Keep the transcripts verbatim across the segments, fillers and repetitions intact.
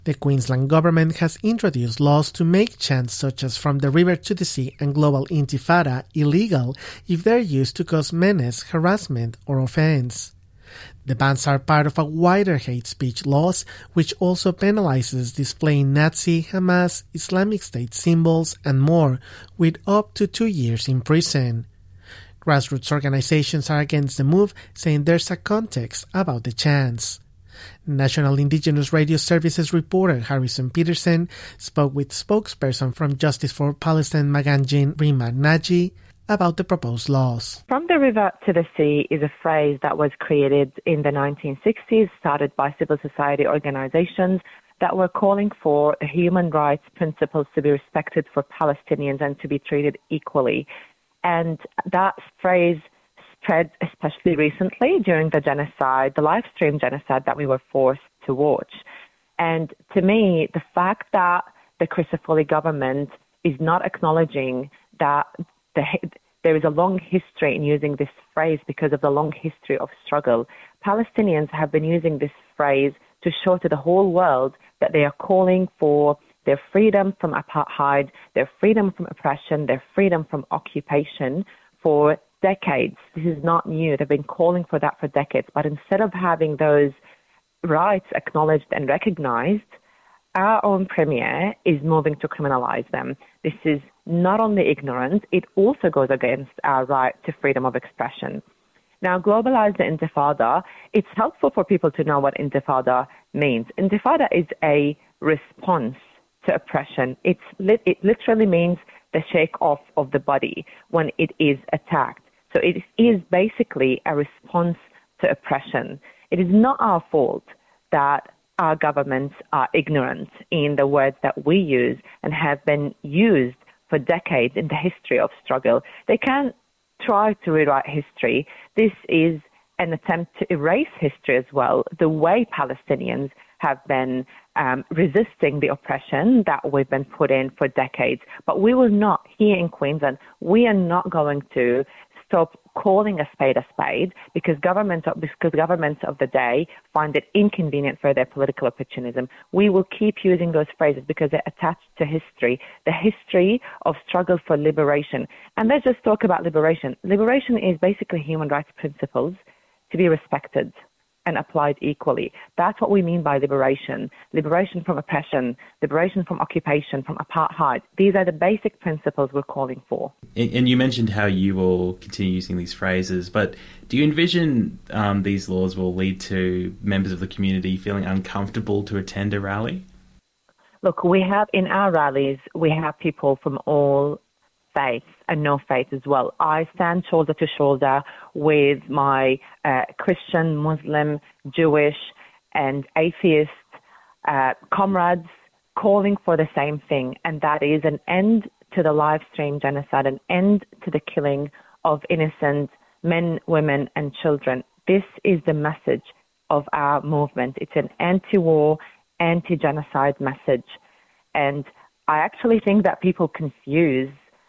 The Queensland government has introduced laws to make chants such as From the River to the Sea and Global Intifada illegal if they're used to cause menace, harassment, or offense. The bans are part of a wider hate speech laws, which also penalizes displaying Nazi, Hamas, Islamic State symbols, and more, with up to two years in prison. Grassroots organizations are against the move, saying there's a context about the chants. National Indigenous Radio Services reporter Harrison Peterson spoke with spokesperson from Justice for Palestine Maganjin Rima Naji about the proposed laws. From the river to the sea is a phrase that was created in the nineteen sixties, started by civil society organizations that were calling for human rights principles to be respected for Palestinians and to be treated equally. And that phrase spread especially recently during the genocide, the live stream genocide that we were forced to watch. And to me, the fact that the Crisafulli government is not acknowledging that the, there is a long history in using this phrase because of the long history of struggle. Palestinians have been using this phrase to show to the whole world that they are calling for their freedom from apartheid, their freedom from oppression, their freedom from occupation for decades. This is not new. They've been calling for that for decades. But instead of having those rights acknowledged and recognized, our own premier is moving to criminalize them. This is not only ignorant, it also goes against our right to freedom of expression. Now, globalize the Intifada. It's helpful for people to know what Intifada means. Intifada is a response to oppression. It's li- it literally means the shake off of the body when it is attacked. So it is basically a response to oppression. It is not our fault that our governments are ignorant in the words that we use and have been used for decades in the history of struggle. They can't try to rewrite history. This is an attempt to erase history as well, the way Palestinians have been um, resisting the oppression that we've been put in for decades. But we will not, here in Queensland, we are not going to stop calling a spade a spade because governments, because governments of the day find it inconvenient for their political opportunism. We will keep using those phrases because they're attached to history, the history of struggle for liberation. And let's just talk about liberation. Liberation is basically human rights principles to be respected and applied equally. That's what we mean by liberation. Liberation from oppression, liberation from occupation, from apartheid. These are the basic principles we're calling for. And, and you mentioned how you will continue using these phrases, but do you envision um, these laws will lead to members of the community feeling uncomfortable to attend a rally? Look, we have in our rallies, we have people from all faiths and no faith as well. I stand shoulder to shoulder with my uh, Christian, Muslim, Jewish and atheist uh, comrades calling for the same thing, and that is an end to the live stream genocide, an end to the killing of innocent men, women and children. This is the message of our movement. It's an anti-war, anti-genocide message. And I actually think that people confuse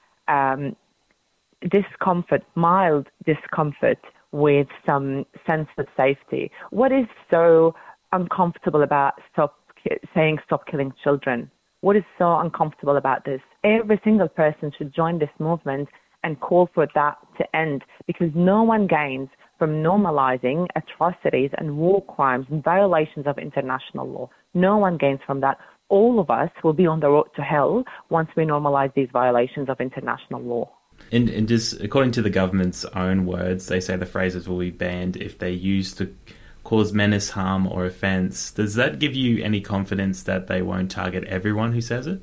Um, discomfort, mild discomfort with some sense of safety. What is so uncomfortable about stop saying stop killing children? What is so uncomfortable about this? Every single person should join this movement and call for that to end because no one gains from normalizing atrocities and war crimes and violations of international law. No one gains from that. All of us will be on the road to hell once we normalize these violations of international law. And, and just according to the government's own words, they say the phrases will be banned if they're used to cause menace, harm or offence. Does that give you any confidence that they won't target everyone who says it?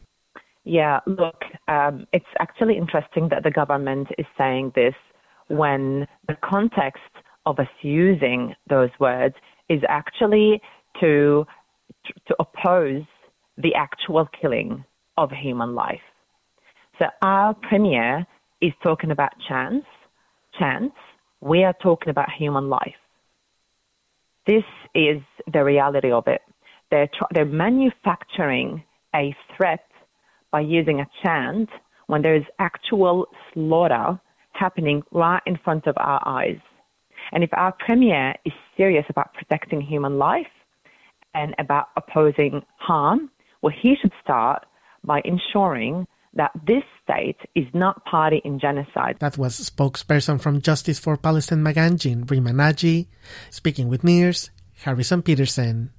Yeah, look, um, it's actually interesting that the government is saying this when the context of us using those words is actually to to oppose the actual killing of human life. So our premier is talking about chance, chance. We are talking about human life. This is the reality of it. They're, tr- they're manufacturing a threat by using a chant when there is actual slaughter happening right in front of our eyes. And if our premier is serious about protecting human life, and about opposing harm, well, he should start by ensuring that this state is not party in genocide. That was spokesperson from Justice for Palestine Maganjin, Rima Naji, speaking with Mears, Harrison Peterson.